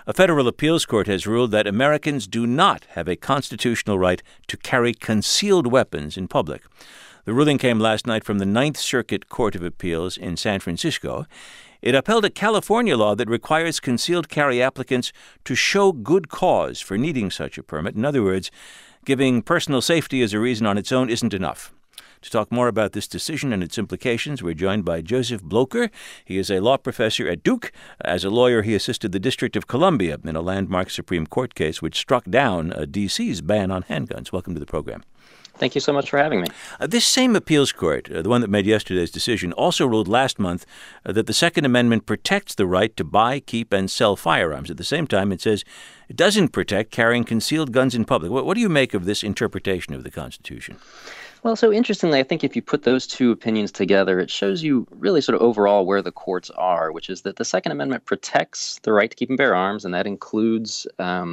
A federal appeals court has ruled that Americans do not have a constitutional right to carry concealed weapons in public. The ruling came last night from the Ninth Circuit Court of Appeals in San Francisco. It upheld a California law that requires concealed carry applicants to show good cause for needing such a permit. In other words, giving personal safety as a reason on its own isn't enough. To talk more about this decision and its implications, we're joined by Joseph Blocher. He is a law professor at Duke. As a lawyer, he assisted the District of Columbia in a landmark Supreme Court case which struck down D.C.'s ban on handguns. Welcome to the program. Thank you so much for having me. This same appeals court, the one that made yesterday's decision, also ruled last month that the Second Amendment protects the right to buy, keep, and sell firearms. At the same time, it says it doesn't protect carrying concealed guns in public. What do you make of this interpretation of the Constitution? Well, so interestingly, I think if you put those two opinions together, it shows you really sort of overall where the courts are, which is that the Second Amendment protects the right to keep and bear arms, and that includes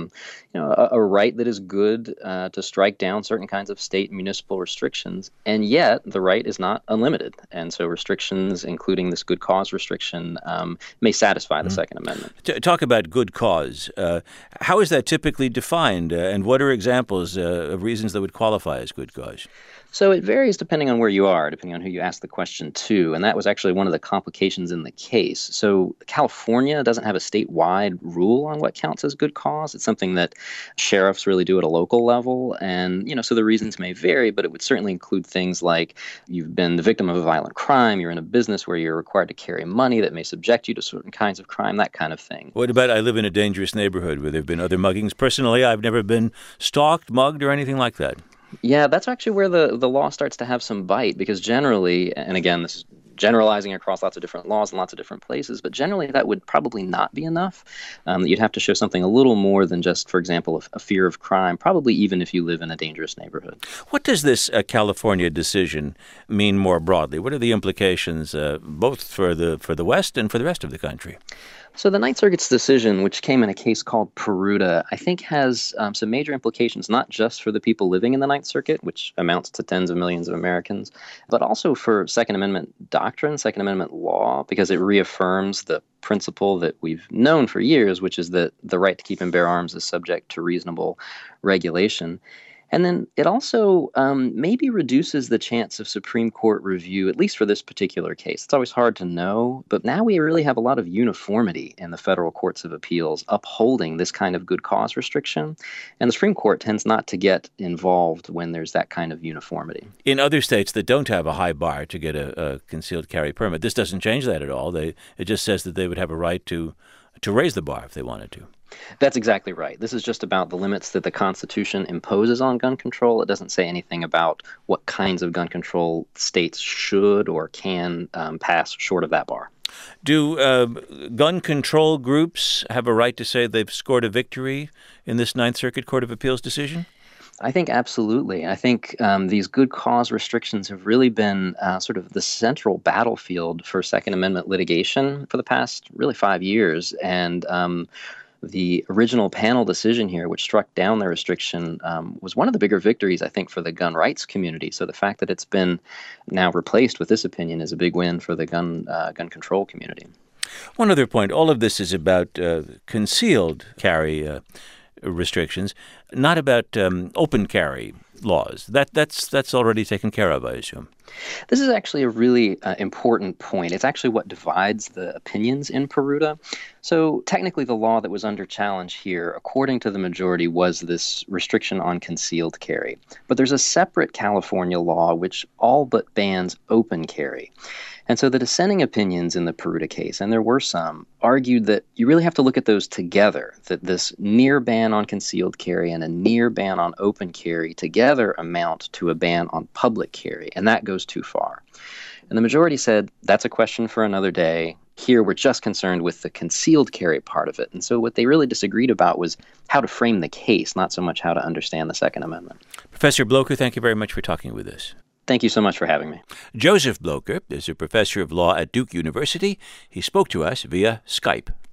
a right that is good to strike down certain kinds of state and municipal restrictions, and yet the right is not unlimited. And so restrictions, including this good cause restriction, may satisfy the Second Amendment. Talk about good cause. How is that typically defined, and what are examples of reasons that would qualify as good cause? So it varies depending on where you are, depending on who you ask the question to, and that was actually one of the complications in the case. So California doesn't have a statewide rule on what counts as good cause. It's something that sheriffs really do at a local level, and so the reasons may vary, but it would certainly include things like you've been the victim of a violent crime, you're in a business where you're required to carry money that may subject you to certain kinds of crime, that kind of thing. What about I live in a dangerous neighborhood where there have been other muggings? Personally, I've never been stalked, mugged, or anything like that. Yeah, that's actually where the law starts to have some bite, because generally, and again, this is generalizing across lots of different laws and lots of different places, but generally that would probably not be enough. You'd have to show something a little more than just, for example, a fear of crime, probably even if you live in a dangerous neighborhood. What does this California decision mean more broadly? What are the implications both for the West and for the rest of the country? So the Ninth Circuit's decision, which came in a case called Peruta, I think has some major implications, not just for the people living in the Ninth Circuit, which amounts to tens of millions of Americans, but also for Second Amendment doctrine, Second Amendment law, because it reaffirms the principle that we've known for years, which is that the right to keep and bear arms is subject to reasonable regulation. And then it also maybe reduces the chance of Supreme Court review, at least for this particular case. It's always hard to know, but now we really have a lot of uniformity in the federal courts of appeals upholding this kind of good cause restriction. And the Supreme Court tends not to get involved when there's that kind of uniformity. In other states that don't have a high bar to get a concealed carry permit, this doesn't change that at all. It just says that they would have a right to raise the bar if they wanted to. That's exactly right. This is just about the limits that the Constitution imposes on gun control. It doesn't say anything about what kinds of gun control states should or can pass short of that bar. Do gun control groups have a right to say they've scored a victory in this Ninth Circuit Court of Appeals decision? I think absolutely. I think these good cause restrictions have really been sort of the central battlefield for Second Amendment litigation for the past really 5 years. And the original panel decision here, which struck down the restriction, was one of the bigger victories, I think, for the gun rights community. So the fact that it's been now replaced with this opinion is a big win for the gun control community. One other point, all of this is about concealed carry restrictions, not about open carry laws. That's already taken care of, I assume. This is actually a really important point. It's actually what divides the opinions in Peruta. So technically the law that was under challenge here, according to the majority, was this restriction on concealed carry. But there's a separate California law which all but bans open carry. And so the dissenting opinions in the Peruta case, and there were some, argued that you really have to look at those together, that this near ban on concealed carry and a near ban on open carry together amount to a ban on public carry, and that goes too far. And the majority said, that's a question for another day. Here, we're just concerned with the concealed carry part of it. And so what they really disagreed about was how to frame the case, not so much how to understand the Second Amendment. Professor Blocher, thank you very much for talking with us. Thank you so much for having me. Joseph Blocher is a professor of law at Duke University. He spoke to us via Skype.